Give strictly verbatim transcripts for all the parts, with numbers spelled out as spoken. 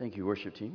Thank you, worship team.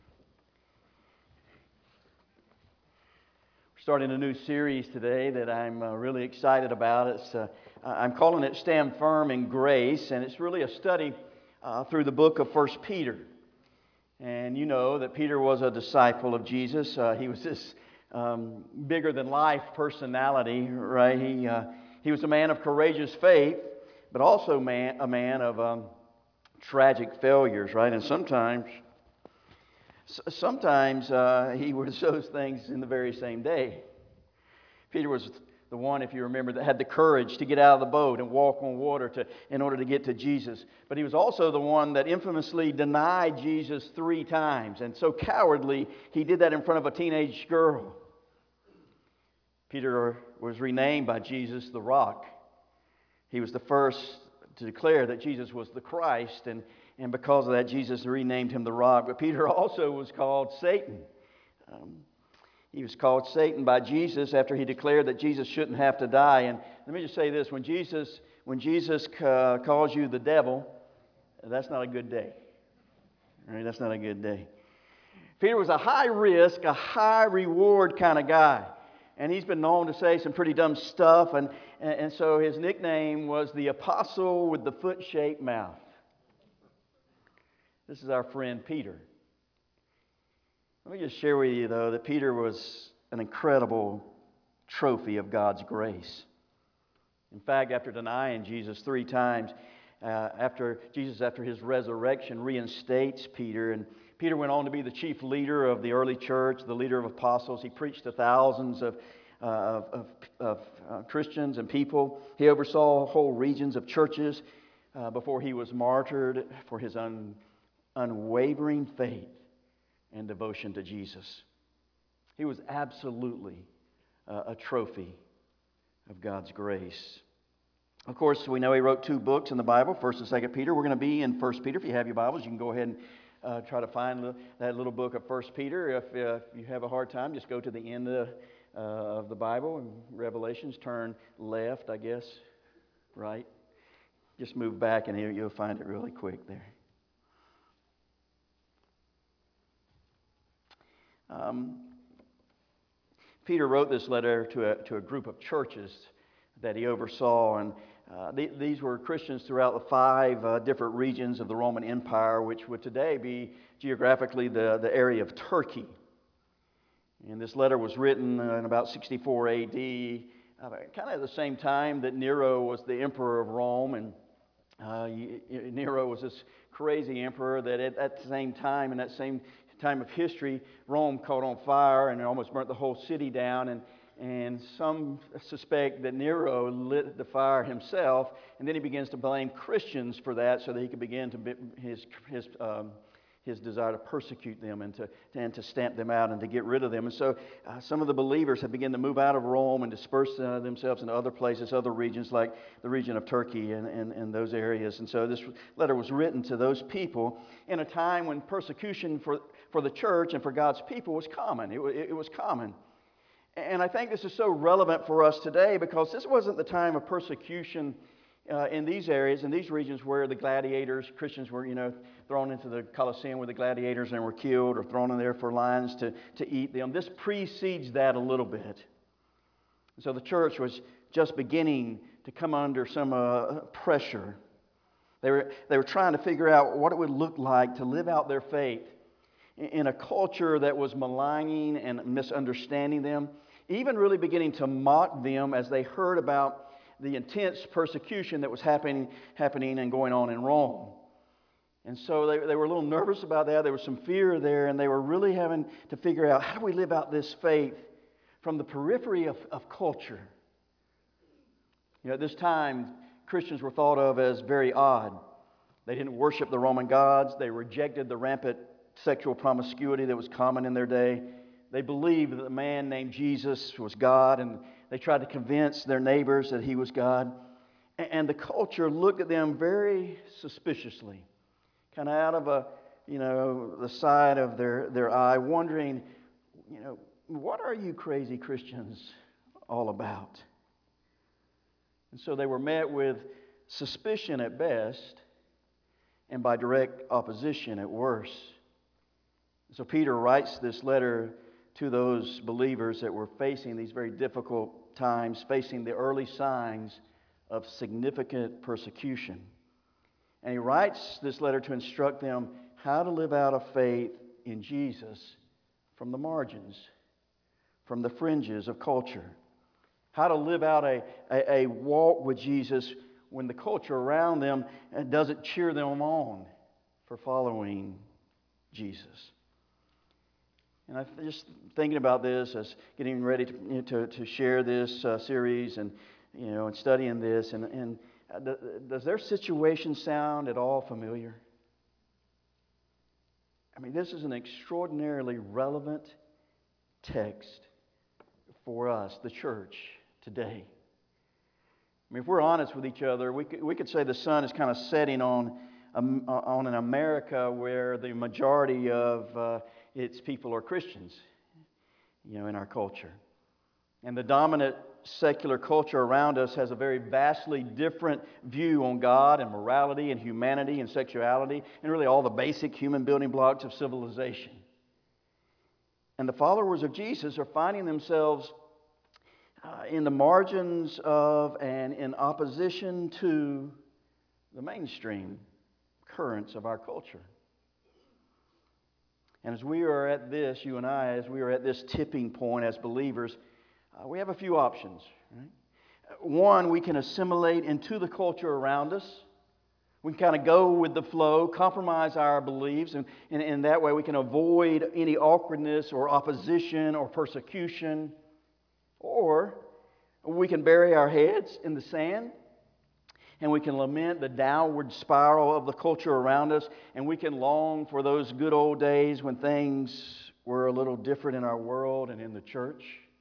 We're starting a new series today that I'm uh, really excited about. It's uh, I'm calling it Stand Firm in Grace, and it's really a study uh, through the book of First Peter. And you know that Peter was a disciple of Jesus. Uh, he was this um, bigger-than-life personality, right? He uh, he was a man of courageous faith, but also man, a man of um, tragic failures, right? And sometimes, sometimes uh, he was those things in the very same day. Peter was the one, if you remember, that had the courage to get out of the boat and walk on water to, in order to get to Jesus. But he was also the one that infamously denied Jesus three times. And so cowardly, he did that in front of a teenage girl. Peter was renamed by Jesus the Rock. He was the first to declare that Jesus was the Christ, and, and because of that, Jesus renamed him the Rock. But Peter also was called Satan. Um, he was called Satan by Jesus after he declared that Jesus shouldn't have to die. And let me just say this, when Jesus, when Jesus uh, calls you the devil, that's not a good day. All right, that's not a good day. Peter was a high risk, a high reward kind of guy. And he's been known to say some pretty dumb stuff, and, and, and so his nickname was the Apostle with the Foot-Shaped Mouth. This is our friend Peter. Let me just share with you, though, that Peter was an incredible trophy of God's grace. In fact, after denying Jesus three times, uh, after Jesus, after his resurrection, reinstates Peter, and Peter went on to be the chief leader of the early church, the leader of apostles. He preached to thousands of, uh, of, of, of uh, Christians and people. He oversaw whole regions of churches uh, before he was martyred for his un, unwavering faith and devotion to Jesus. He was absolutely uh, a trophy of God's grace. Of course, we know he wrote two books in the Bible, First and Second Peter. We're going to be in First Peter. If you have your Bibles, you can go ahead and Uh, try to find that little book of First Peter. If, uh, if you have a hard time, just go to the end of, uh, of the Bible and Revelations. Turn left, I guess, right. Just move back and you'll find it really quick there. Um, Peter wrote this letter to a, to a group of churches that he oversaw, and Uh, th- these were Christians throughout the five uh, different regions of the Roman Empire, which would today be geographically the, the area of Turkey. And this letter was written in about sixty-four A D, uh, kind of at the same time that Nero was the emperor of Rome. And uh, Nero was this crazy emperor that at that same time, in that same time of history, Rome caught on fire and it almost burnt the whole city down. And And some suspect that Nero lit the fire himself, and then he begins to blame Christians for that so that he could begin to be, his his um, his desire to persecute them and to, and to stamp them out and to get rid of them. And so uh, some of the believers have begun to move out of Rome and disperse uh, themselves into other places, other regions like the region of Turkey and, and, and those areas. And so this letter was written to those people in a time when persecution for, for the church and for God's people was common. It, it, it was common. And I think this is so relevant for us today because this wasn't the time of persecution uh, in these areas, in these regions where the gladiators, Christians were, you know, thrown into the Colosseum with the gladiators and were killed or thrown in there for lions to, to eat them. This precedes that a little bit. So the church was just beginning to come under some uh, pressure. They were, they were trying to figure out what it would look like to live out their faith in a culture that was maligning and misunderstanding them, even really beginning to mock them as they heard about the intense persecution that was happening, happening and going on in Rome. And so they, they were a little nervous about that. There was some fear there, and they were really having to figure out, how do we live out this faith from the periphery of, of culture? You know, at this time, Christians were thought of as very odd. They didn't worship the Roman gods. They rejected the rampant sexual promiscuity that was common in their day. They believed that a man named Jesus was God, and they tried to convince their neighbors that he was God. And the culture looked at them very suspiciously, kind of out of a, you know, the side of their, their eye, wondering, you know, what are you crazy Christians all about? And so they were met with suspicion at best and by direct opposition at worst. So Peter writes this letter to those believers that were facing these very difficult times, facing the early signs of significant persecution. And he writes this letter to instruct them how to live out a faith in Jesus from the margins, from the fringes of culture. How to live out a, a, a walk with Jesus when the culture around them doesn't cheer them on for following Jesus. And I'm just thinking about this as getting ready to, you know, to, to share this uh, series and, you know, and studying this. And, and does their situation sound at all familiar? I mean, this is an extraordinarily relevant text for us, the church, today. I mean, if we're honest with each other, we could, we could say the sun is kind of setting on, um, on an America where the majority of uh, its people are Christians, you know, in our culture. And the dominant secular culture around us has a very vastly different view on God and morality and humanity and sexuality and really all the basic human building blocks of civilization. And the followers of Jesus are finding themselves uh, in the margins of and in opposition to the mainstream currents of our culture. And as we are at this, you and I, as we are at this tipping point as believers, uh, we have a few options. Right? One, we can assimilate into the culture around us. We can kind of go with the flow, compromise our beliefs, and in that way we can avoid any awkwardness or opposition or persecution. Or we can bury our heads in the sand, and we can lament the downward spiral of the culture around us, and we can long for those good old days when things were a little different in our world and in the church.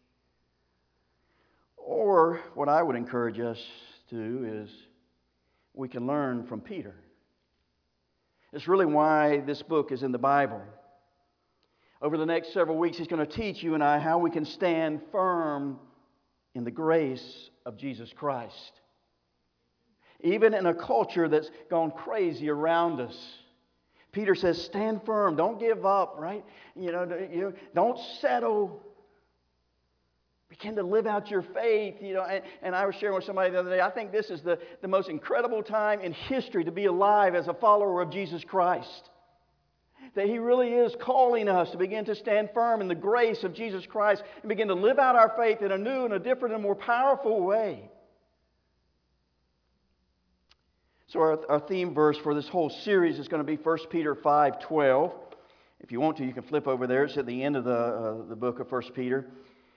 Or what I would encourage us to do is we can learn from Peter. It's really why this book is in the Bible. Over the next several weeks, he's going to teach you and I how we can stand firm in the grace of Jesus Christ. Even in a culture that's gone crazy around us. Peter says, stand firm. Don't give up, right? You know, you don't settle. Begin to live out your faith. You know, and, and I was sharing with somebody the other day, I think this is the, the most incredible time in history to be alive as a follower of Jesus Christ. That He really is calling us to begin to stand firm in the grace of Jesus Christ and begin to live out our faith in a new and a different and more powerful way. So our, our theme verse for this whole series is going to be First Peter five twelve. If you want to, you can flip over there. It's at the end of the, uh, the book of First Peter.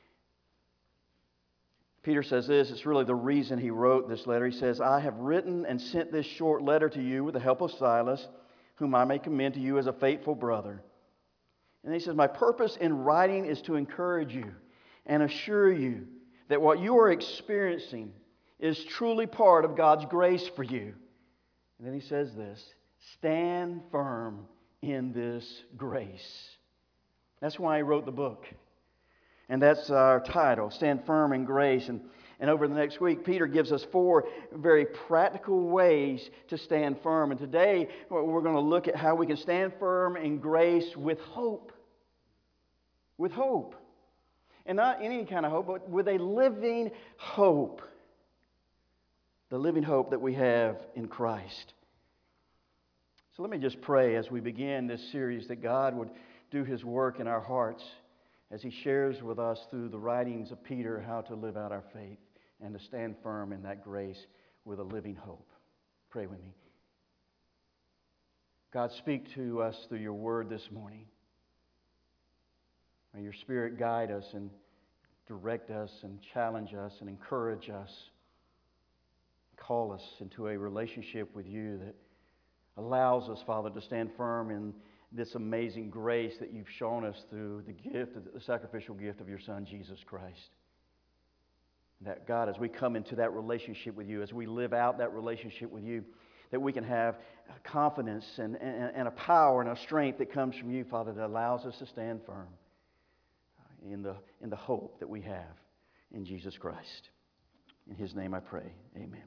Peter says this, it's really the reason he wrote this letter. He says, I have written and sent this short letter to you with the help of Silas, whom I may commend to you as a faithful brother. And he says, my purpose in writing is to encourage you and assure you that what you are experiencing is truly part of God's grace for you. And then he says this, stand firm in this grace. That's why he wrote the book. And that's our title, Stand Firm in Grace. And, and over the next week, Peter gives us four very practical ways to stand firm. And today, we're going to look at how we can stand firm in grace with hope. With hope. And not any kind of hope, but with a living hope. The living hope that we have in Christ. So let me just pray as we begin this series that God would do His work in our hearts as He shares with us through the writings of Peter how to live out our faith and to stand firm in that grace with a living hope. Pray with me. God, speak to us through your word this morning. May your Spirit guide us and direct us and challenge us and encourage us. Call us into a relationship with you that allows us, Father, to stand firm in this amazing grace that you've shown us through the gift, the sacrificial gift of your Son, Jesus Christ. That, God, as we come into that relationship with you, as we live out that relationship with you, that we can have confidence and, and, and a power and a strength that comes from you, Father, that allows us to stand firm in the, in the hope that we have in Jesus Christ. In His name I pray. Amen.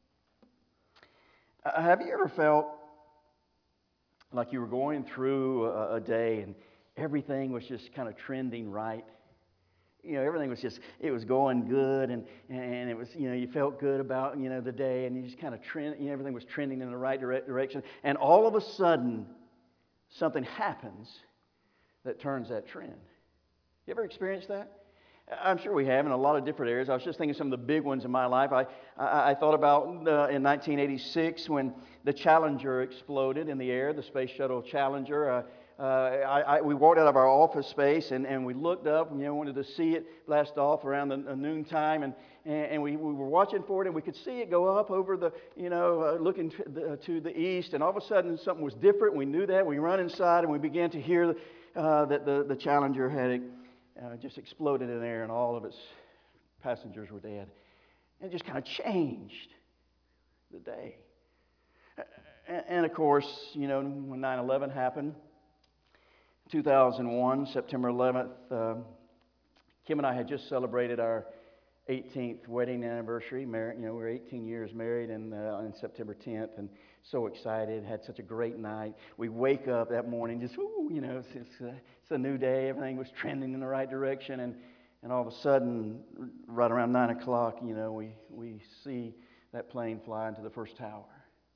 Uh, have you ever felt like you were going through a, a day and, everything was just kind of trending right. You know, everything was just, it was going good, and, and it was, you know, you felt good about, you know, the day, and you just kind of trend, you know, everything was trending in the right dire- direction. And all of a sudden, something happens that turns that trend. You ever experienced that? I'm sure we have in a lot of different areas. I was just thinking some of the big ones in my life. I, I, I thought about uh, in nineteen eighty-six when the Challenger exploded in the air, the Space Shuttle Challenger. Uh, uh, I, I, we walked out of our office space and, and we looked up and, you know, wanted to see it blast off around the, the noon time. And, and, and we, we were watching for it, and we could see it go up over the, you know, uh, looking to the, to the east. And all of a sudden something was different. We knew that. We run inside and we began to hear uh, that the, the Challenger had Uh, just exploded in there, and all of its passengers were dead. And it just kind of changed the day. And, and of course, you know, when nine eleven happened, two thousand one, September eleventh, uh, Kim and I had just celebrated our eighteenth wedding anniversary. Mar- you know, we were eighteen years married, and uh, on September tenth, and so excited, had such a great night. We wake up that morning, just, ooh, you know, it's, it's, a, it's a new day. Everything was trending in the right direction, and, and all of a sudden, right around nine o'clock, you know, we, we see that plane fly into the first tower.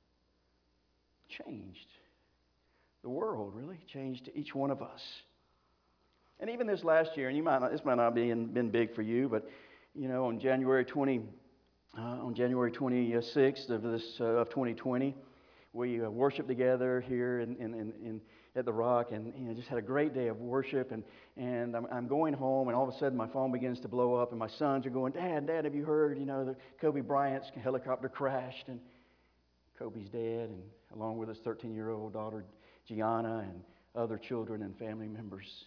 Changed the world, really, changed each one of us. And even this last year, and you might not, this might not be in, been big for you, but you know, on January twentieth, uh, on January twenty-sixth of this uh, of twenty twenty, we uh, worshiped together here in, in, in, in at the Rock, and you know, just had a great day of worship. And and I'm, I'm going home, and all of a sudden my phone begins to blow up, and my sons are going, "Dad, Dad, have you heard? You know, the Kobe Bryant's helicopter crashed, and Kobe's dead, and along with his thirteen-year-old daughter Gianna, and other children and family members."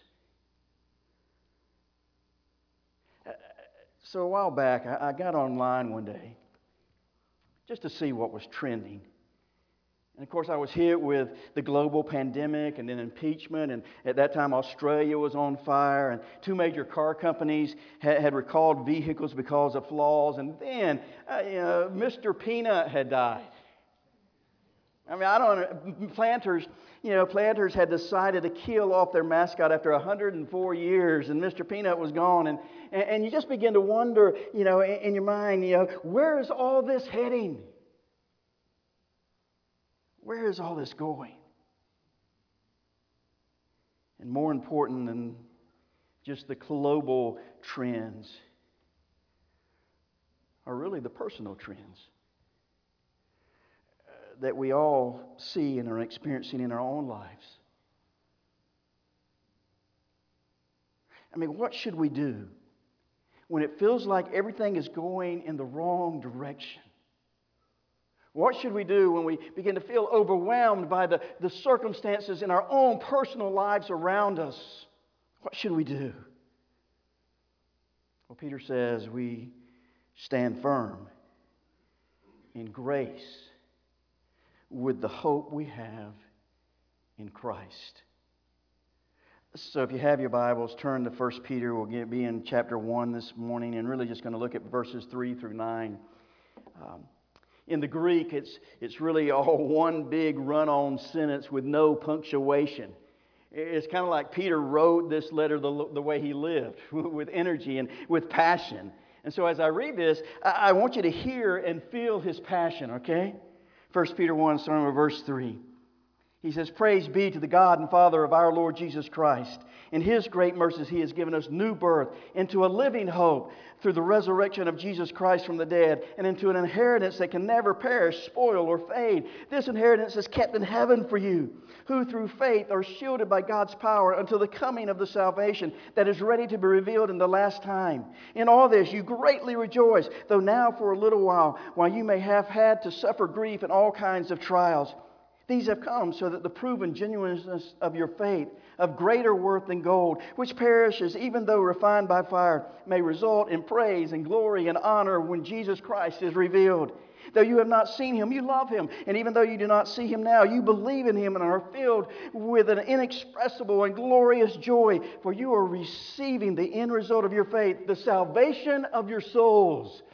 So a while back, I, I got online one day just to see what was trending. And of course, I was hit with the global pandemic and then impeachment. And at that time, Australia was on fire. And two major car companies had, had recalled vehicles because of flaws. And then, uh, you know, Mister Peanut had died. I mean, I don't know. Planters, you know, Planters had decided to kill off their mascot after one hundred four years. And Mister Peanut was gone. And, and, and you just begin to wonder, you know, in, in your mind, you know, where is all this heading? Where is all this going? And more important than just the global trends are really the personal trends uh, that we all see and are experiencing in our own lives. I mean, what should we do when it feels like everything is going in the wrong direction? What should we do when we begin to feel overwhelmed by the, the circumstances in our own personal lives around us? What should we do? Well, Peter says we stand firm in grace with the hope we have in Christ. So if you have your Bibles, turn to First Peter. We'll get, be in chapter one this morning, and really just going to look at verses three through nine. Um, In the Greek, it's, it's really all one big run-on sentence with no punctuation. It's kind of like Peter wrote this letter the, the way he lived, with energy and with passion. And so as I read this, I, I want you to hear and feel his passion, okay? First Peter one, starting with verse three. He says, "Praise be to the God and Father of our Lord Jesus Christ. In His great mercies He has given us new birth into a living hope through the resurrection of Jesus Christ from the dead, and into an inheritance that can never perish, spoil, or fade. This inheritance is kept in heaven for you, who through faith are shielded by God's power until the coming of the salvation that is ready to be revealed in the last time. In all this you greatly rejoice, though now for a little while, while you may have had to suffer grief in all kinds of trials. These have come so that the proven genuineness of your faith, of greater worth than gold, which perishes even though refined by fire, may result in praise and glory and honor when Jesus Christ is revealed. Though you have not seen Him, you love Him. And even though you do not see Him now, you believe in Him and are filled with an inexpressible and glorious joy, for you are receiving the end result of your faith, the salvation of your souls."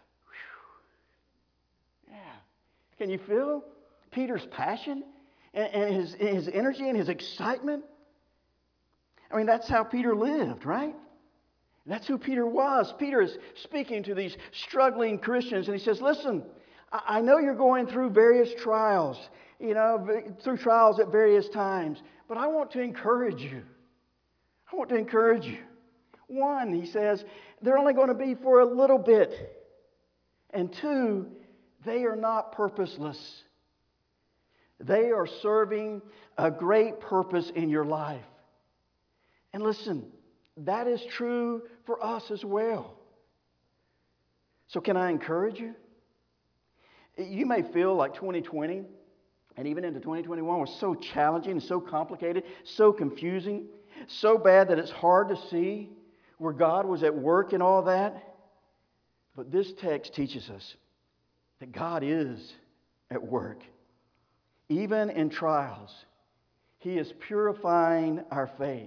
Whew. Yeah. Can you feel Peter's passion and, and his, his energy and his excitement? I mean, that's how Peter lived, right? That's who Peter was. Peter is speaking to these struggling Christians, and he says, listen, I know you're going through various trials, you know, through trials at various times, but I want to encourage you. I want to encourage you. One, he says, they're only going to be for a little bit. And two, they are not purposeless. They are serving a great purpose in your life. And listen, that is true for us as well. So can I encourage you? You may feel like twenty twenty and even into twenty twenty-one was so challenging and so complicated, so confusing, so bad that it's hard to see where God was at work in all that. But this text teaches us that God is at work. Even in trials, He is purifying our faith.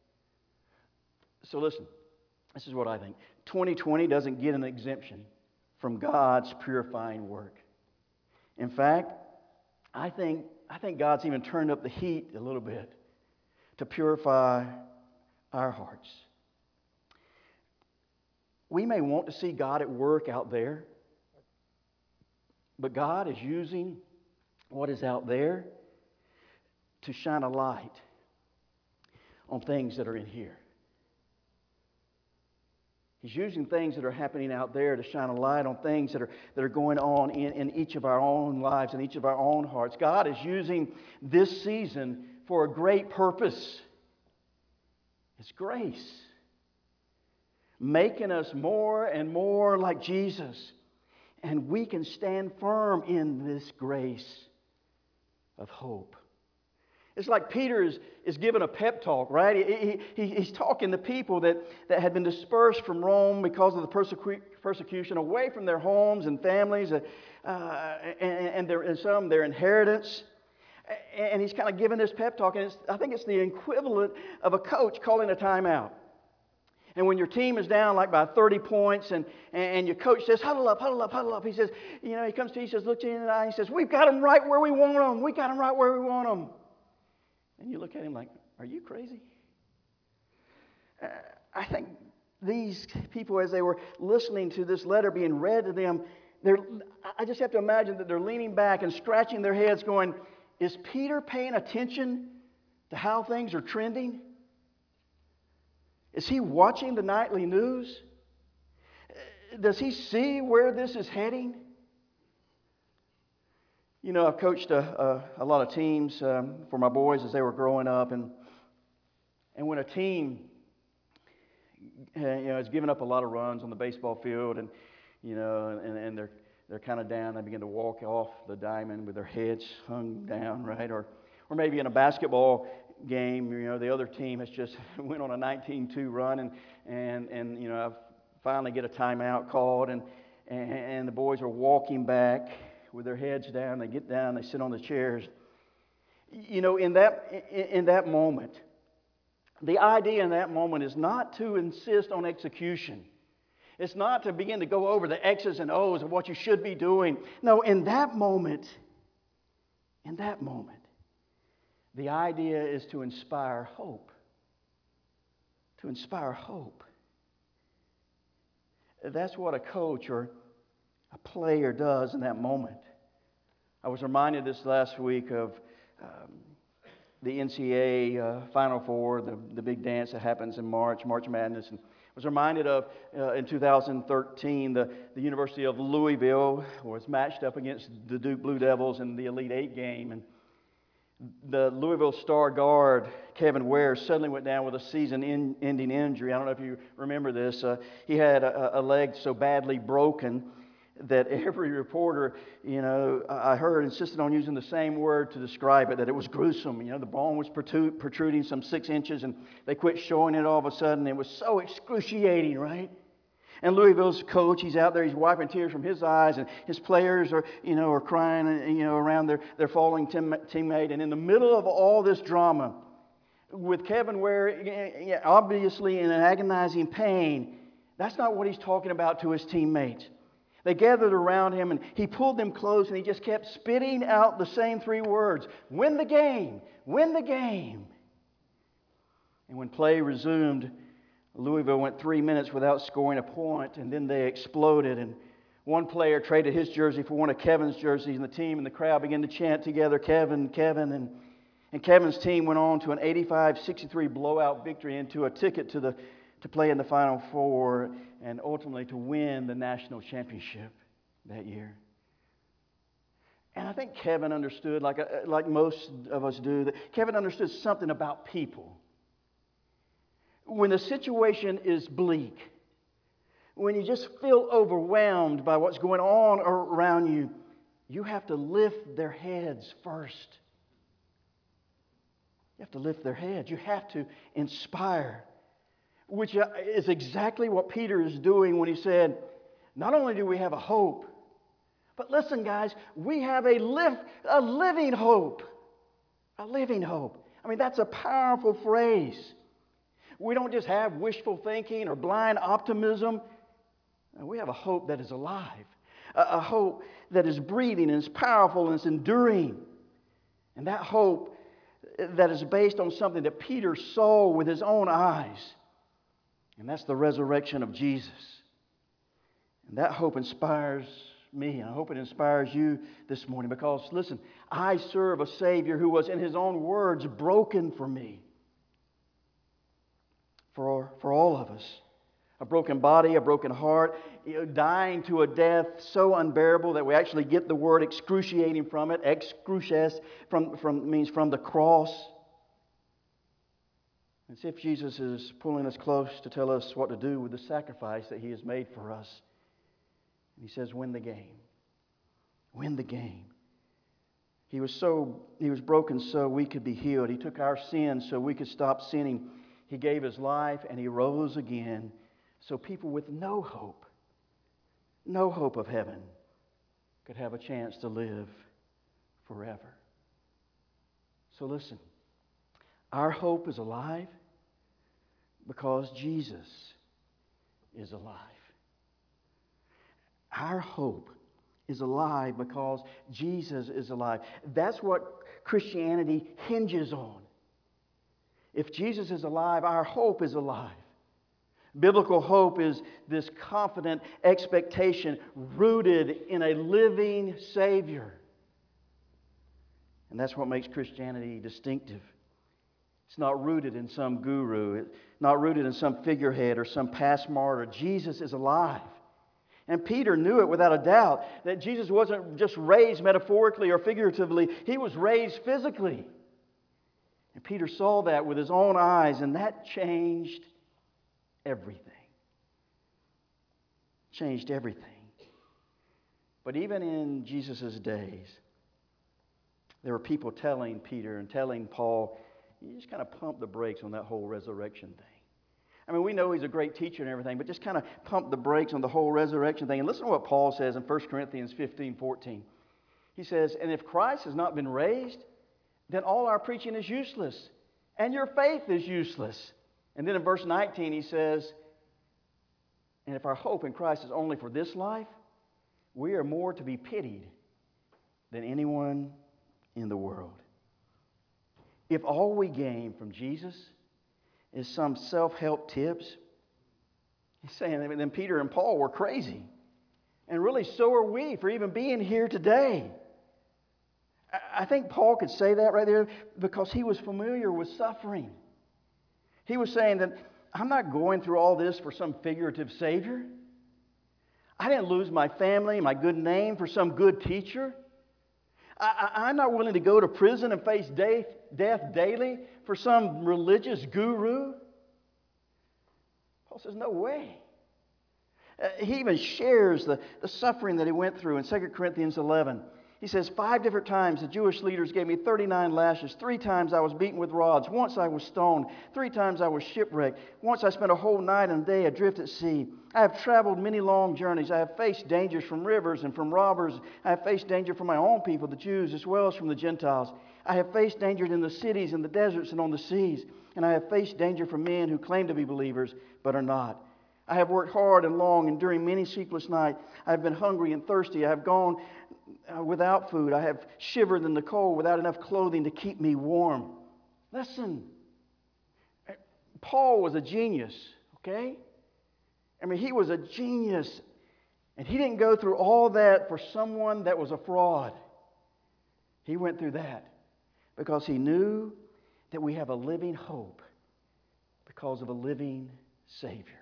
So listen, this is what I think. twenty twenty doesn't get an exemption from God's purifying work. In fact, I think, I think God's even turned up the heat a little bit to purify our hearts. We may want to see God at work out there, but God is using what is out there to shine a light on things that are in here. He's using things that are happening out there to shine a light on things that are, that are going on in, in each of our own lives and each of our own hearts. God is using this season for a great purpose. It's grace. Making us more and more like Jesus. And we can stand firm in this grace of hope. It's like Peter is, is giving a pep talk, right? He, he, he's talking to people that, that had been dispersed from Rome because of the persecu- persecution, away from their homes and families, uh, uh, and, and, their, and some their inheritance. And he's kind of giving this pep talk, and it's, I think it's the equivalent of a coach calling a timeout. And when your team is down like by thirty points and, and your coach says, huddle up, huddle up, huddle up. He says, you know, he comes to you, he says, look to you in the eye, he says, we've got them right where we want them. We got them right where we want them. And you look at him like, are you crazy? Uh, I think these people, as they were listening to this letter being read to them, they're, I just have to imagine that they're leaning back and scratching their heads going, is Peter paying attention to how things are trending? Is he watching the nightly news? Does he see where this is heading? You know, I've coached a, a, a lot of teams um, for my boys as they were growing up, and and when a team, uh, you know, is giving up a lot of runs on the baseball field, and you know, and, and they're they're kind of down, they begin to walk off the diamond with their heads hung down, right? Or or maybe in a basketball game, you know, the other team has just went on a nineteen two run, and and and you know, I've finally get a timeout called, and and, and the boys are walking back with their heads down. They get down, they sit on the chairs. You know, in that in that moment, the idea in that moment is not to insist on execution. It's not to begin to go over the X's and O's of what you should be doing. No, in that moment, in that moment, the idea is to inspire hope. To inspire hope. That's what a coach or a player does in that moment. I was reminded this last week of um, the N C A A uh, Final Four, the, the big dance that happens in March, March Madness. And I was reminded of, uh, in two thousand thirteen, the, the University of Louisville was matched up against the Duke Blue Devils in the Elite Eight game. And the Louisville star guard, Kevin Ware, suddenly went down with a season-ending injury. I don't know if you remember this. Uh, he had a, a leg so badly broken that every reporter, you know, I heard insisted on using the same word to describe it, that it was gruesome. You know, the bone was protruding some six inches, and they quit showing it all of a sudden. It was so excruciating, right? And Louisville's coach, he's out there, he's wiping tears from his eyes, and his players are, you know, are crying, you know, around their, their falling team, teammate. And in the middle of all this drama, with Kevin Ware obviously in an agonizing pain, that's not what he's talking about to his teammates. They gathered around him, and he pulled them close, and he just kept spitting out the same three words: win the game, win the game. And when play resumed, Louisville went three minutes without scoring a point, and then they exploded. And one player traded his jersey for one of Kevin's jerseys, and the team and the crowd began to chant together, Kevin, Kevin. And, and Kevin's team went on to an eighty-five sixty-three blowout victory and to a ticket to, the, to play in the Final Four and ultimately to win the national championship that year. And I think Kevin understood, like, like most of us do, that Kevin understood something about people. When the situation is bleak, when you just feel overwhelmed by what's going on around you, you have to lift their heads first. You have to lift their heads. You have to inspire, which is exactly what Peter is doing when he said, not only do we have a hope, but listen, guys, we have a, live, a living hope. A living hope. I mean, that's a powerful phrase. We don't just have wishful thinking or blind optimism. We have a hope that is alive. A, a hope that is breathing and is powerful and is enduring. And that hope that is based on something that Peter saw with his own eyes. And that's the resurrection of Jesus. And that hope inspires me, and I hope it inspires you this morning, because, listen, I serve a Savior who was, in His own words, broken for me. For, for all of us. A broken body, a broken heart, you know, dying to a death so unbearable that we actually get the word excruciating from it. Excrucias from, from, means from the cross. As if Jesus is pulling us close to tell us what to do with the sacrifice that He has made for us. He says, win the game. Win the game. He was so he was broken so we could be healed. He took our sins so we could stop sinning. He gave His life and He rose again so people with no hope, no hope of heaven, could have a chance to live forever. So listen, our hope is alive because Jesus is alive. Our hope is alive because Jesus is alive. That's what Christianity hinges on. If Jesus is alive, our hope is alive. Biblical hope is this confident expectation rooted in a living Savior. And that's what makes Christianity distinctive. It's not rooted in some guru. It's not rooted in some figurehead or some past martyr. Jesus is alive. And Peter knew it without a doubt, that Jesus wasn't just raised metaphorically or figuratively. He was raised physically. And Peter saw that with his own eyes, and that changed everything. Changed everything. But even in Jesus' days, there were people telling Peter and telling Paul, you just kind of pump the brakes on that whole resurrection thing. I mean, we know he's a great teacher and everything, but just kind of pump the brakes on the whole resurrection thing. And listen to what Paul says in First Corinthians fifteen fourteen. He says, and if Christ has not been raised, then all our preaching is useless, and your faith is useless. And then in verse nineteen he says, and if our hope in Christ is only for this life, we are more to be pitied than anyone in the world. If all we gain from Jesus is some self-help tips, he's saying that then Peter and Paul were crazy. And really, so are we for even being here today. I think Paul could say that right there because he was familiar with suffering. He was saying that I'm not going through all this for some figurative Savior. I didn't lose my family, my good name for some good teacher. I, I, I'm not willing to go to prison and face death, death daily for some religious guru. Paul says, no way. Uh, he even shares the, the suffering that he went through in Second Corinthians eleven. He says, five different times the Jewish leaders gave me thirty-nine lashes. Three times I was beaten with rods. Once I was stoned. Three times I was shipwrecked. Once I spent a whole night and day adrift at sea. I have traveled many long journeys. I have faced dangers from rivers and from robbers. I have faced danger from my own people, the Jews, as well as from the Gentiles. I have faced danger in the cities, in the deserts, and on the seas. And I have faced danger from men who claim to be believers, but are not. I have worked hard and long, enduring many sleepless nights. I have been hungry and thirsty. I have gone without food. I have shivered in the cold without enough clothing to keep me warm. Listen, Paul was a genius, okay? I mean, he was a genius. And he didn't go through all that for someone that was a fraud. He went through that because he knew that we have a living hope because of a living Savior.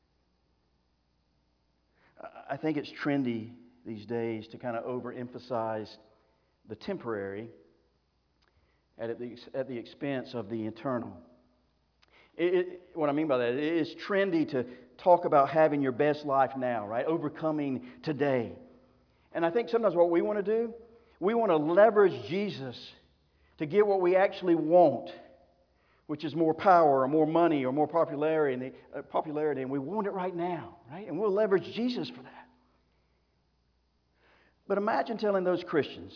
I think it's trendy these days to kind of overemphasize the temporary at the, at the expense of the eternal. It, it, what I mean by that, it is trendy to talk about having your best life now, right? Overcoming today. And I think sometimes what we want to do, we want to leverage Jesus to get what we actually want, which is more power or more money or more popularity, and, the, uh, popularity, and we want it right now, right? And we'll leverage Jesus for that. But imagine telling those Christians,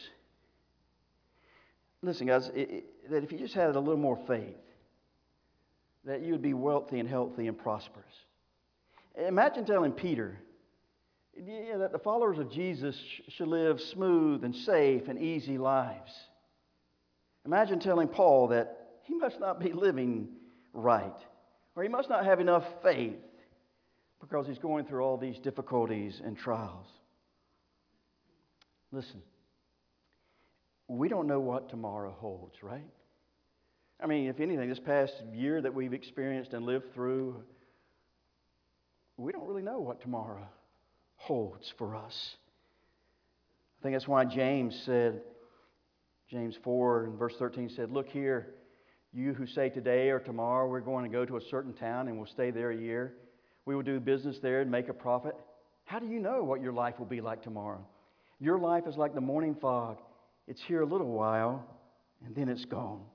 listen guys, it, it, that if you just had a little more faith, that you would be wealthy and healthy and prosperous. Imagine telling Peter, yeah, that the followers of Jesus sh- should live smooth and safe and easy lives. Imagine telling Paul that he must not be living right, or he must not have enough faith because he's going through all these difficulties and trials. Listen, we don't know what tomorrow holds, right? I mean, if anything, this past year that we've experienced and lived through, we don't really know what tomorrow holds for us. I think that's why James said, James four and verse thirteen said, look here, you who say today or tomorrow we're going to go to a certain town and we'll stay there a year. We will do business there and make a profit. How do you know what your life will be like tomorrow? Your life is like the morning fog. It's here a little while and then it's gone.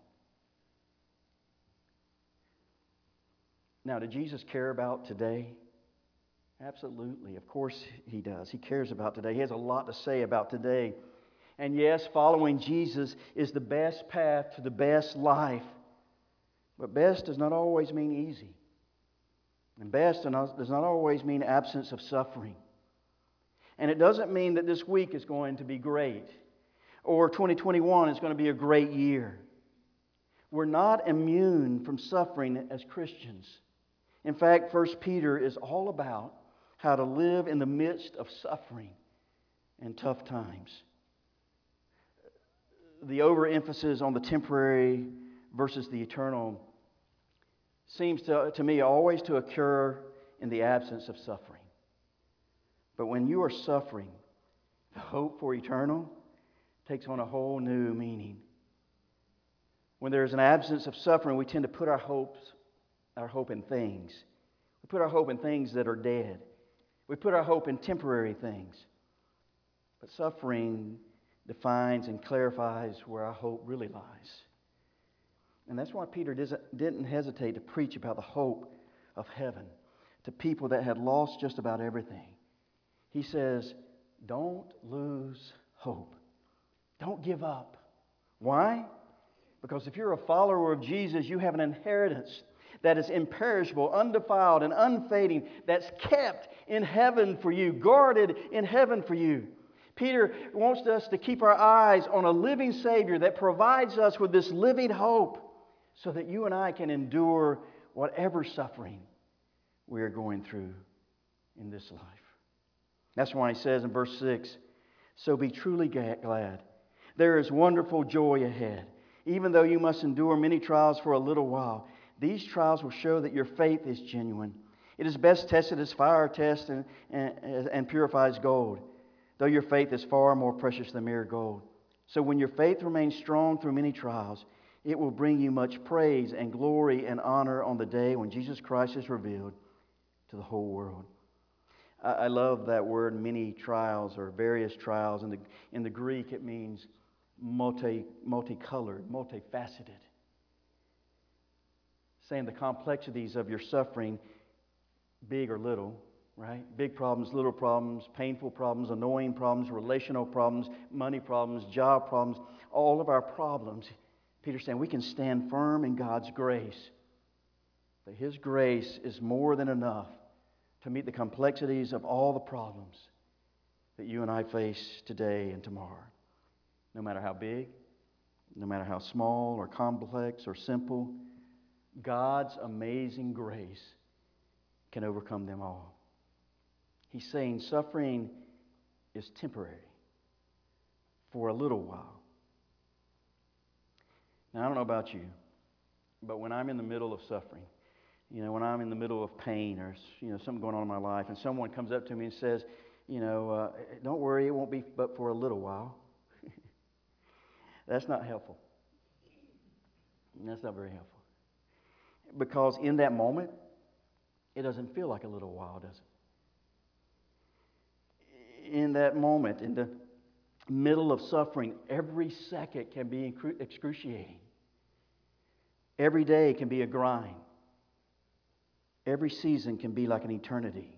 Now, did Jesus care about today? Absolutely. Of course he does. He cares about today. He has a lot to say about today. And yes, following Jesus is the best path to the best life. But best does not always mean easy. And best does not always mean absence of suffering. And it doesn't mean that this week is going to be great or twenty twenty-one is going to be a great year. We're not immune from suffering as Christians. In fact, First Peter is all about how to live in the midst of suffering and tough times. The overemphasis on the temporary versus the eternal seems to, to me always to occur in the absence of suffering. But when you are suffering, the hope for eternal takes on a whole new meaning. When there is an absence of suffering, we tend to put our hopes, our hope in things. We put our hope in things that are dead. We put our hope in temporary things. But suffering defines and clarifies where our hope really lies. And that's why Peter didn't hesitate to preach about the hope of heaven to people that had lost just about everything. He says, don't lose hope. Don't give up. Why? Because if you're a follower of Jesus, you have an inheritance that is imperishable, undefiled, and unfading, that's kept in heaven for you, guarded in heaven for you. Peter wants us to keep our eyes on a living Savior that provides us with this living hope so that you and I can endure whatever suffering we are going through in this life. That's why he says in verse six, so be truly glad. There is wonderful joy ahead. Even though you must endure many trials for a little while, these trials will show that your faith is genuine. It is best tested as fire tests and, and, and purifies gold, though your faith is far more precious than mere gold. So when your faith remains strong through many trials, it will bring you much praise and glory and honor on the day when Jesus Christ is revealed to the whole world. I, I love that word, many trials or various trials. In the, in the Greek, it means multi, multicolored, multifaceted. Saying the complexities of your suffering, big or little, right? Big problems, little problems, painful problems, annoying problems, relational problems, money problems, job problems, all of our problems. Peter's saying we can stand firm in God's grace. That His grace is more than enough to meet the complexities of all the problems that you and I face today and tomorrow. No matter how big, no matter how small or complex or simple, God's amazing grace can overcome them all. He's saying suffering is temporary for a little while. Now, I don't know about you, but when I'm in the middle of suffering, you know, when I'm in the middle of pain or, you know, something going on in my life, and someone comes up to me and says, you know, uh, don't worry, it won't be but for a little while. That's not helpful. That's not very helpful. Because in that moment, it doesn't feel like a little while, does it? In that moment, in the middle of suffering, every second can be excruciating. Every day can be a grind. Every season can be like an eternity.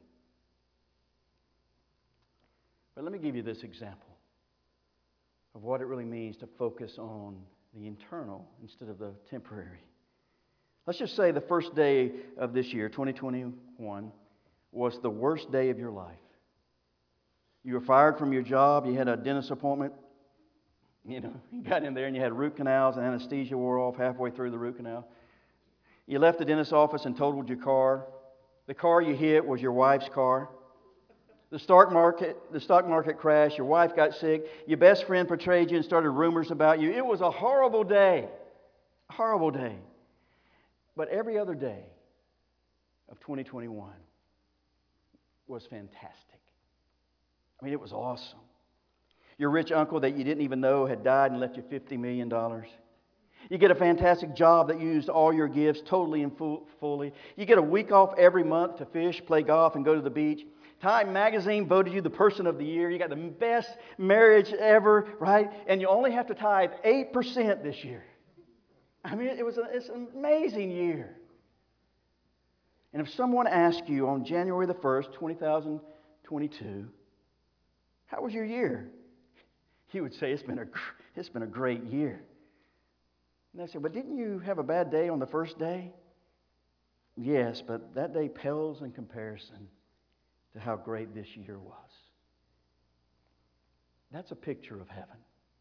But let me give you this example of what it really means to focus on the eternal instead of the temporary. Let's just say the first day of this year, twenty twenty-one, was the worst day of your life. You were fired from your job, you had a dentist appointment, you know, you got in there and you had root canals and anesthesia wore off halfway through the root canal. You left the dentist's office and totaled your car. The car you hit was your wife's car. The stock market, the stock market crashed. Your wife got sick. Your best friend betrayed you and started rumors about you. It was a horrible day. A horrible day. But every other day of twenty twenty-one was fantastic. I mean, it was awesome. Your rich uncle that you didn't even know had died and left you fifty million dollars. You get a fantastic job that used all your gifts totally and full, fully. You get a week off every month to fish, play golf, and go to the beach. Time magazine voted you the person of the year. You got the best marriage ever, right? And you only have to tithe eight percent this year. I mean, it was a, it's an amazing year. And if someone asked you on January the first, two thousand twenty-two, how was your year? You would say, it's been a, it's been a great year. And I said, but didn't you have a bad day on the first day? Yes, but that day pales in comparison to how great this year was. That's a picture of heaven.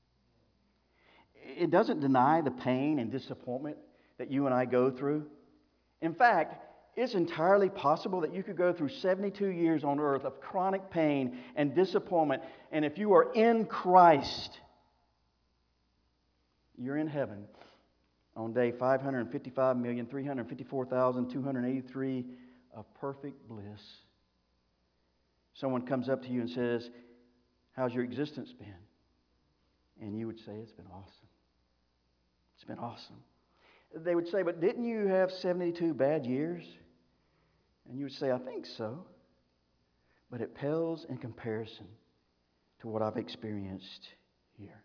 It doesn't deny the pain and disappointment that you and I go through. In fact, it's entirely possible that you could go through seventy-two years on earth of chronic pain and disappointment, and if you are in Christ, you're in heaven on day five hundred fifty-five million, three hundred fifty-four thousand, two hundred eighty-three of perfect bliss. Someone comes up to you and says, how's your existence been? And you would say, it's been awesome. It's been awesome. They would say, but didn't you have seventy-two bad years? And you would say, I think so. But it pales in comparison to what I've experienced here.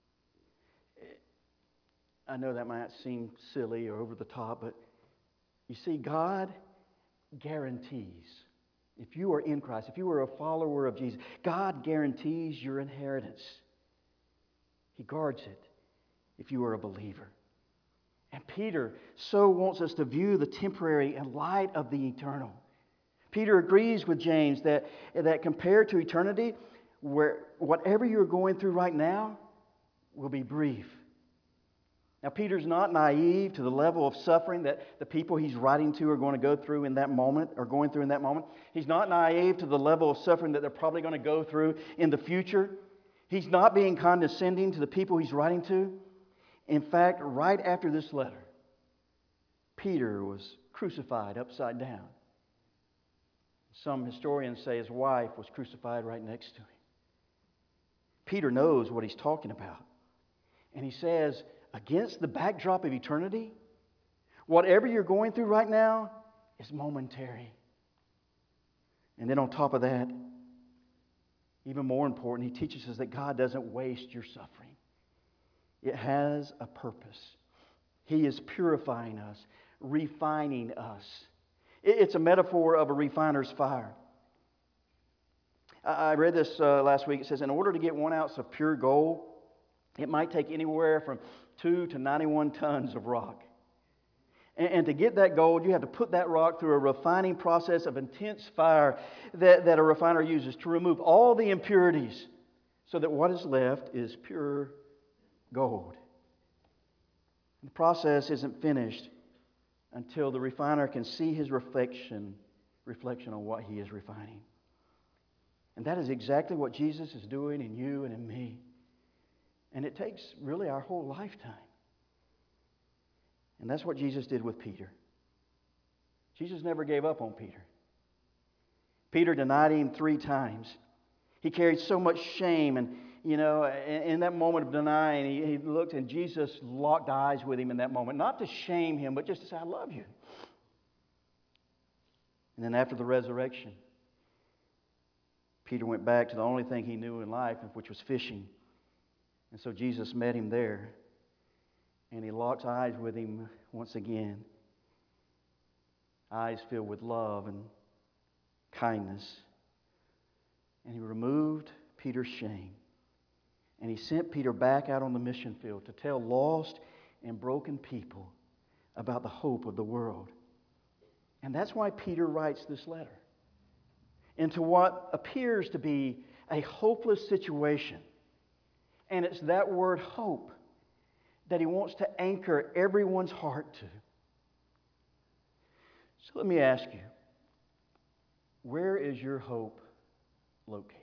I know that might seem silly or over the top, but you see, God guarantees, if you are in Christ, if you are a follower of Jesus, God guarantees your inheritance. He guards it if you are a believer. And Peter so wants us to view the temporary in light of the eternal. Peter agrees with James that, that compared to eternity, where whatever you're going through right now will be brief. Now, Peter's not naive to the level of suffering that the people he's writing to are going to go through in that moment, or going through in that moment. He's not naive to the level of suffering that they're probably going to go through in the future. He's not being condescending to the people he's writing to. In fact, right after this letter, Peter was crucified upside down. Some historians say his wife was crucified right next to him. Peter knows what he's talking about. And he says, against the backdrop of eternity, whatever you're going through right now is momentary. And then on top of that, even more important, he teaches us that God doesn't waste your suffering. It has a purpose. He is purifying us, refining us. It's a metaphor of a refiner's fire. I read this uh, last week. It says, in order to get one ounce of pure gold, it might take anywhere from two to ninety-one tons of rock. And, and to get that gold, you have to put that rock through a refining process of intense fire that, that a refiner uses to remove all the impurities so that what is left is pure gold. The process isn't finished until the refiner can see his reflection, reflection on what he is refining. And that is exactly what Jesus is doing in you and in me. And it takes really our whole lifetime. And that's what Jesus did with Peter. Jesus never gave up on Peter. Peter denied him three times. He carried so much shame, and you know, in, in that moment of denying, he, he looked, and Jesus locked eyes with him in that moment, not to shame him, but just to say, "I love you." And then after the resurrection, Peter went back to the only thing he knew in life, which was fishing. And so Jesus met him there, and he locked eyes with him once again. Eyes filled with love and kindness. And he removed Peter's shame. And he sent Peter back out on the mission field to tell lost and broken people about the hope of the world. And that's why Peter writes this letter into what appears to be a hopeless situation. And it's that word hope that he wants to anchor everyone's heart to. So let me ask you, where is your hope located?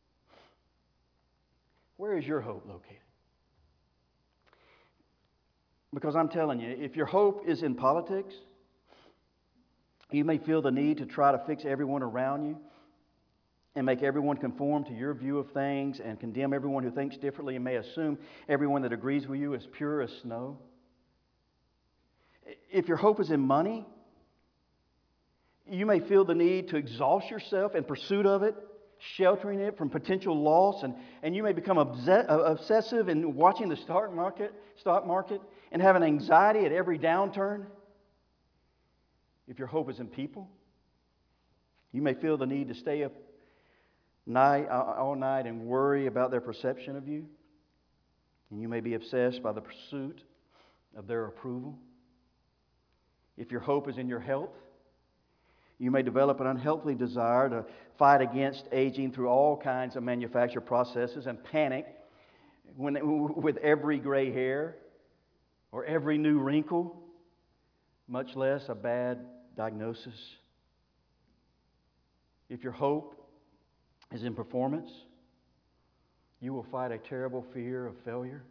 Where is your hope located? Because I'm telling you, if your hope is in politics, you may feel the need to try to fix everyone around you and make everyone conform to your view of things and condemn everyone who thinks differently and may assume everyone that agrees with you is pure as snow. If your hope is in money, you may feel the need to exhaust yourself in pursuit of it, sheltering it from potential loss, and, and you may become obs- obsessive in watching the stock market, stock market and having anxiety at every downturn. If your hope is in people, you may feel the need to stay up night all night and worry about their perception of you, and you may be obsessed by the pursuit of their approval. If your hope is in your health, you may develop an unhealthy desire to fight against aging through all kinds of manufactured processes and panic when, with every gray hair or every new wrinkle, much less a bad diagnosis. If your hope is in performance, you will fight a terrible fear of failure.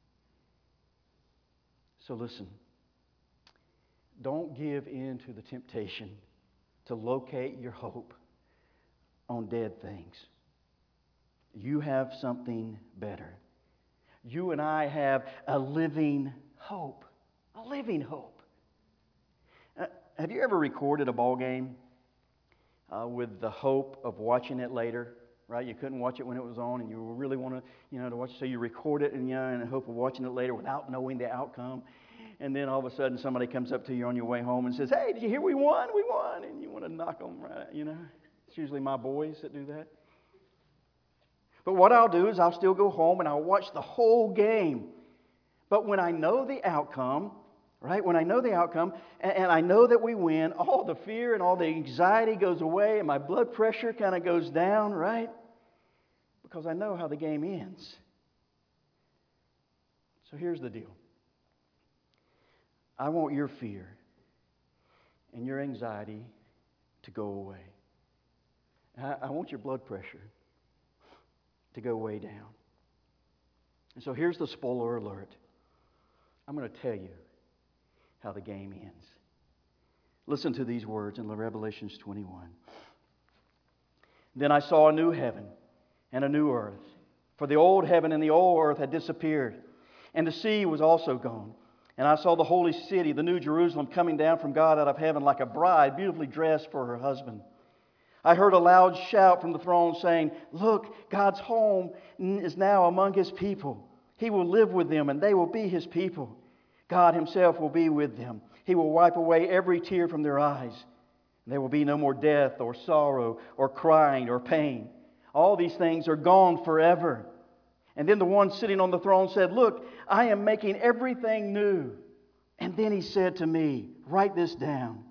So listen, don't give in to the temptation to locate your hope on dead things. You have something better. You and I have a living hope. A living hope. Uh, have you ever recorded a ball game uh, with the hope of watching it later? Right? You couldn't watch it when it was on, and you really want to, you know, to watch it, so you record it, and you know, in the hope of watching it later without knowing the outcome. And then all of a sudden somebody comes up to you on your way home and says, "Hey, did you hear we won? We won." And you want to knock them right, you know. It's usually my boys that do that. But what I'll do is I'll still go home and I'll watch the whole game. But when I know the outcome, right, when I know the outcome and, and I know that we win, all the fear and all the anxiety goes away and my blood pressure kind of goes down, right? Because I know how the game ends. So here's the deal. I want your fear and your anxiety to go away. I, I want your blood pressure to go way down. And so here's the spoiler alert. I'm going to tell you how the game ends. Listen to these words in Revelation twenty-one. Then I saw a new heaven and a new earth, for the old heaven and the old earth had disappeared, and the sea was also gone. And I saw the holy city, the new Jerusalem, coming down from God out of heaven like a bride beautifully dressed for her husband. I heard a loud shout from the throne saying, "Look, God's home is now among His people. He will live with them and they will be His people. God Himself will be with them. He will wipe away every tear from their eyes. There will be no more death or sorrow or crying or pain. All these things are gone forever." And then the one sitting on the throne said, "Look, I am making everything new." And then He said to me, "Write this down.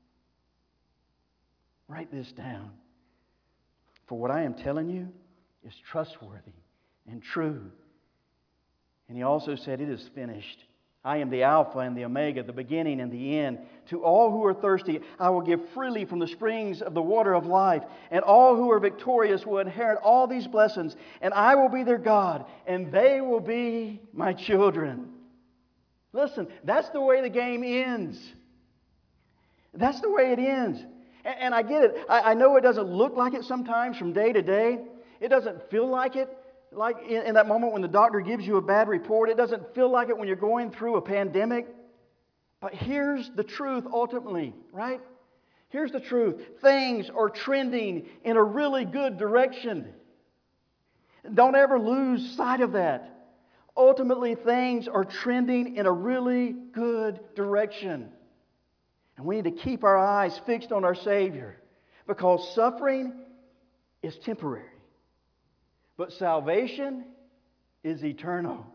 Write this down. For what I am telling you is trustworthy and true." And He also said, "It is finished. I am the Alpha and the Omega, the beginning and the end. To all who are thirsty, I will give freely from the springs of the water of life. And all who are victorious will inherit all these blessings. And I will be their God, and they will be my children. Listen, that's the way the game ends. That's the way it ends. And, and I get it. I, I know it doesn't look like it sometimes from day to day. It doesn't feel like it. Like in, in that moment when the doctor gives you a bad report, it doesn't feel like it when you're going through a pandemic. But here's the truth ultimately, right? Here's the truth. Things are trending in a really good direction. Don't ever lose sight of that. Ultimately, things are trending in a really good direction. And we need to keep our eyes fixed on our Savior, because suffering is temporary. But salvation is eternal.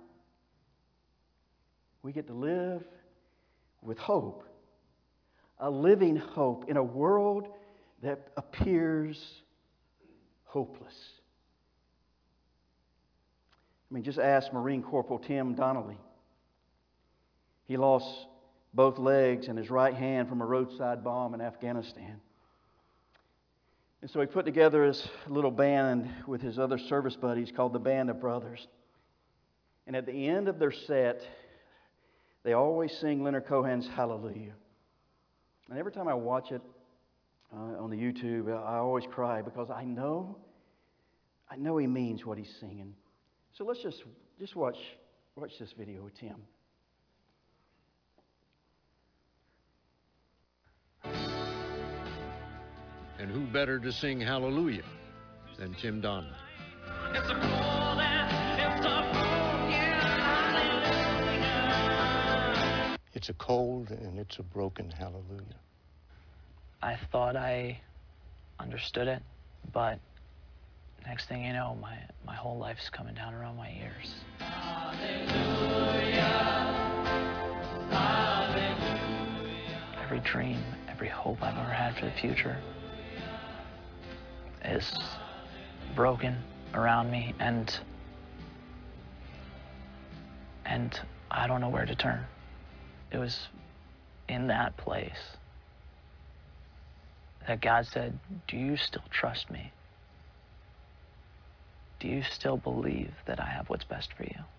We get to live with hope, a living hope in a world that appears hopeless. I mean, just ask Marine Corporal Tim Donnelly. He lost both legs and his right hand from a roadside bomb in Afghanistan. And so he put together his little band with his other service buddies called the Band of Brothers. And at the end of their set, they always sing Leonard Cohen's Hallelujah. And every time I watch it uh, on the YouTube, I always cry, because I know, I know he means what he's singing. So let's just, just watch, watch this video with Tim. And who better to sing Hallelujah than Tim Donnelly? It's a cold and it's a broken hallelujah. It's a cold and it's a broken hallelujah. I thought I understood it, but next thing you know, my, my whole life's coming down around my ears. Hallelujah. Hallelujah. Every dream, every hope I've ever had for the future is broken around me, and and I don't know where to turn. It was in that place that God said, do you still trust me? Do you still believe that I have what's best for you?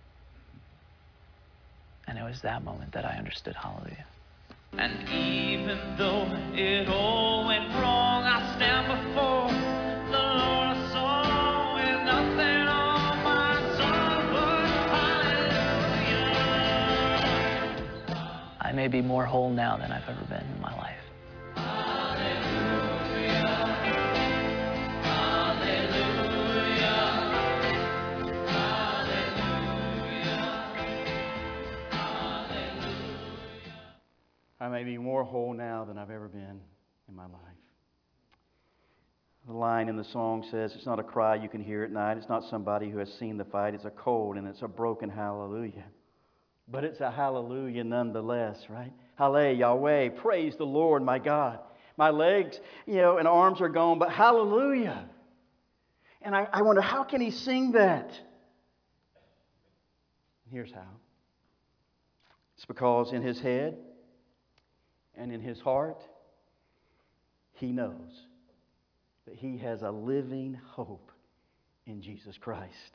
And it was that moment that I understood hallelujah. And even though it all went wrong, I stand before the Lord of song with nothing on my soul but hallelujah. I may be more whole now than I've ever been in my life. Hallelujah. Hallelujah. Hallelujah. I may be more whole now than I've ever been in my life. The line in the song says, it's not a cry you can hear at night. It's not somebody who has seen the fight. It's a cold and it's a broken hallelujah. But it's a hallelujah nonetheless, right? Hallelujah, Yahweh, praise the Lord, my God. My legs, you know, and arms are gone, but hallelujah. And I, I wonder, how can he sing that? Here's how. It's because in his head and in his heart, he knows that he has a living hope in Jesus Christ.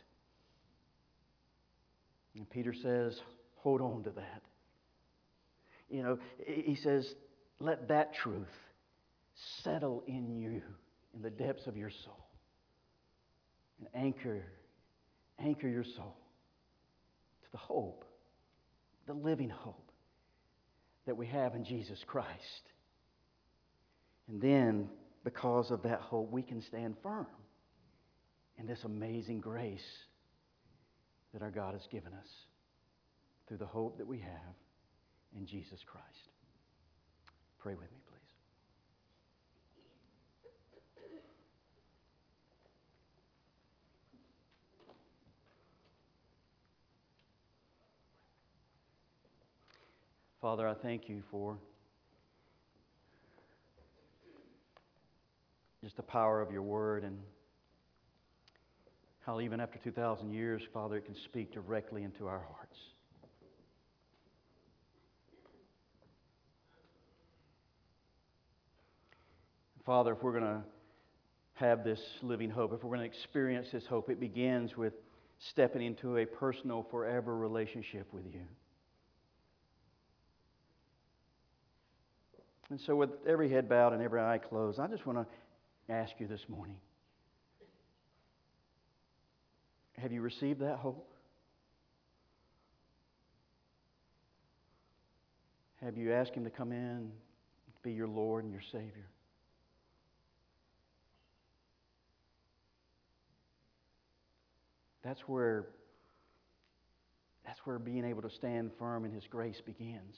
And Peter says, hold on to that. You know, he says, let that truth settle in you, in the depths of your soul. And anchor, anchor your soul to the hope, the living hope that we have in Jesus Christ. And then, because of that hope, we can stand firm in this amazing grace that our God has given us through the hope that we have in Jesus Christ. Pray with me, please. Father, I thank you for just the power of your word, and how even after two thousand years, Father, it can speak directly into our hearts. Father, if we're going to have this living hope, if we're going to experience this hope, it begins with stepping into a personal, forever relationship with you. And so with every head bowed and every eye closed, I just want to ask you this morning, have you received that hope? Have you asked Him to come in, be your Lord and your Savior? That's where, that's where being able to stand firm in His grace begins.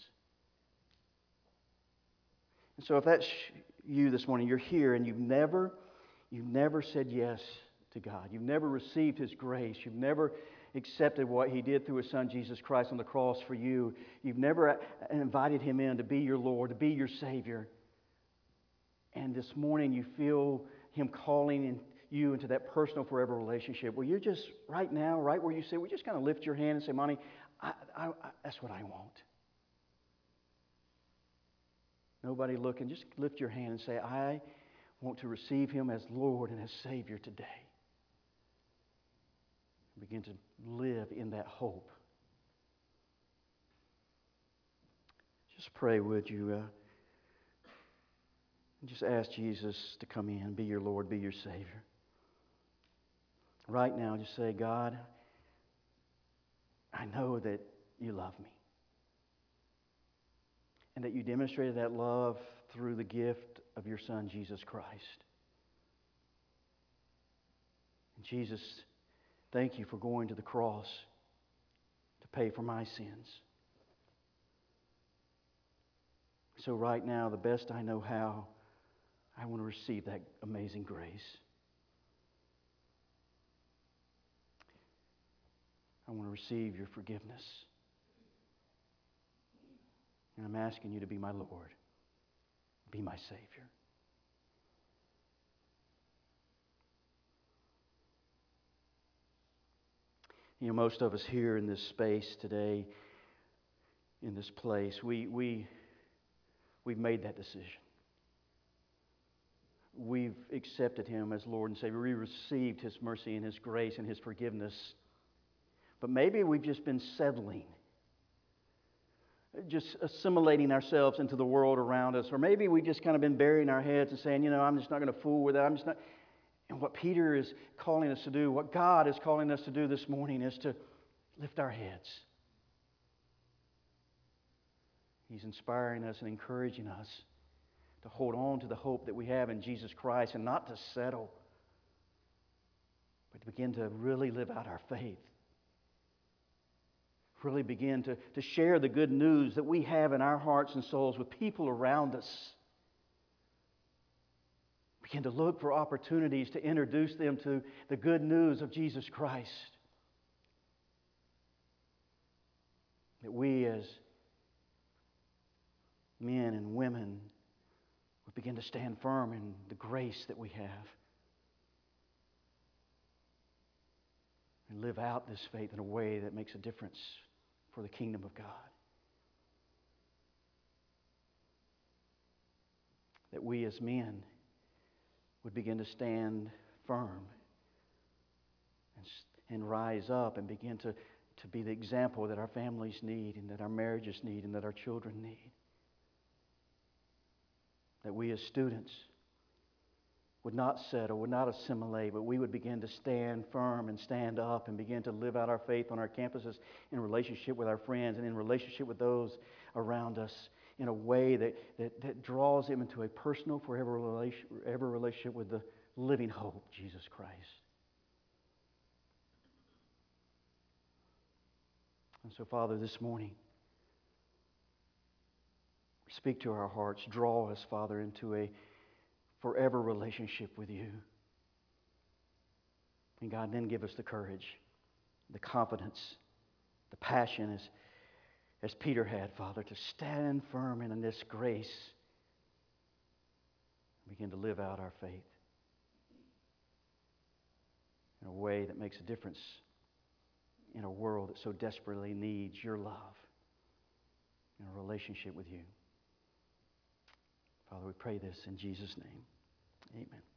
And so if that's you this morning, you're here and you've never, you've never said yes to God. You've never received His grace. You've never accepted what He did through His Son Jesus Christ on the cross for you. You've never invited Him in to be your Lord, to be your Savior. And this morning you feel Him calling you into that personal forever relationship where you're just right now, right where you say, we just kind of lift your hand and say, Monty, I, I, I, that's what I want. Nobody looking, just lift your hand and say, I want to receive Him as Lord and as Savior today. Begin to live in that hope. Just pray, would you? Uh, just ask Jesus to come in, be your Lord, be your Savior. Right now, just say, God, I know that you love me. And that you demonstrated that love through the gift of your Son, Jesus Christ. And Jesus, thank you for going to the cross to pay for my sins. So right now, the best I know how, I want to receive that amazing grace. I want to receive your forgiveness. And I'm asking you to be my Lord, be my Savior. You know, most of us here in this space today, in this place, we, we, we've made that decision. We've accepted Him as Lord and Savior. We received His mercy and His grace and His forgiveness. But maybe we've just been settling, just assimilating ourselves into the world around us. Or maybe we've just kind of been burying our heads and saying, you know, I'm just not going to fool with it. I'm just not. And what Peter is calling us to do, what God is calling us to do this morning is to lift our heads. He's inspiring us and encouraging us to hold on to the hope that we have in Jesus Christ and not to settle, but to begin to really live out our faith. Really begin to, to share the good news that we have in our hearts and souls with people around us. Begin to look for opportunities to introduce them to the good news of Jesus Christ. That we as men and women would begin to stand firm in the grace that we have. And live out this faith in a way that makes a difference for the kingdom of God. That we as men would begin to stand firm and, and rise up and begin to, to be the example that our families need and that our marriages need and that our children need. That we as students would not settle, would not assimilate, but we would begin to stand firm and stand up and begin to live out our faith on our campuses in relationship with our friends and in relationship with those around us in a way that, that, that draws them into a personal, forever relation, forever relationship with the living hope, Jesus Christ. And so, Father, this morning, speak to our hearts. Draw us, Father, into a forever relationship with you. And God, then give us the courage, the confidence, the passion as, as Peter had, Father, to stand firm in this grace and begin to live out our faith in a way that makes a difference in a world that so desperately needs your love and a relationship with you. Father, we pray this in Jesus' name. Amen.